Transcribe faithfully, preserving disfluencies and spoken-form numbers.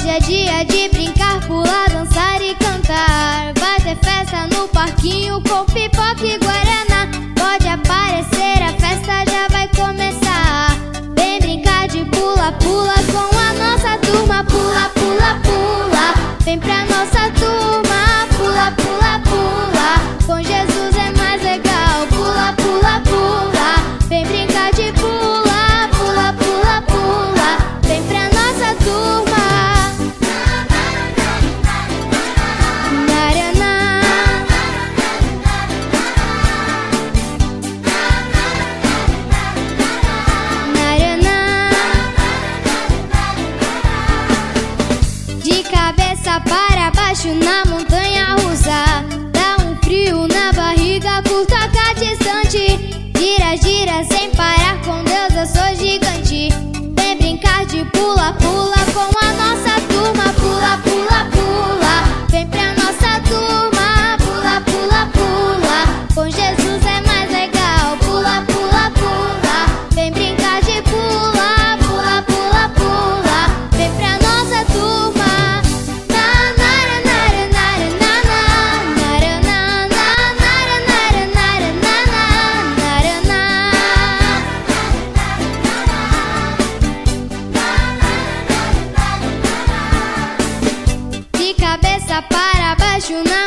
é dia de brincar, pular, dançar e cantar. Vai ter festa no parquinho com pipoca e guaraná. Pode aparecer, a festa já vai começar. Vem brincar de pula-pula com a nossa turma. Pula, pula, pula, vem pra nossa turma. Pula, pula, pula, com Jesus é mais legal. Pula, pula, pula, vem brincar de pula. Pula, pula, pula, vem pra nossa turma. Naraná. Naraná. De cabeça para baixo na montanha russa, dá um frio na barriga, curta cá distante. Gira, gira sem parar, com Deus eu sou gigante. Vem brincar de pula, pula com a nossa turma. Pula, pula, pula, vem pra nossa turma. Pula, pula, pula, com Jesus é mais legal. Pula, pula, pula, vem brincar de pula. Pula, pula, pula, vem pra nossa turma. Na, nara, nara, nara, na, na, nara, na, na, nara, nara, nara, na, na, nara, na. De cabeça para baixo na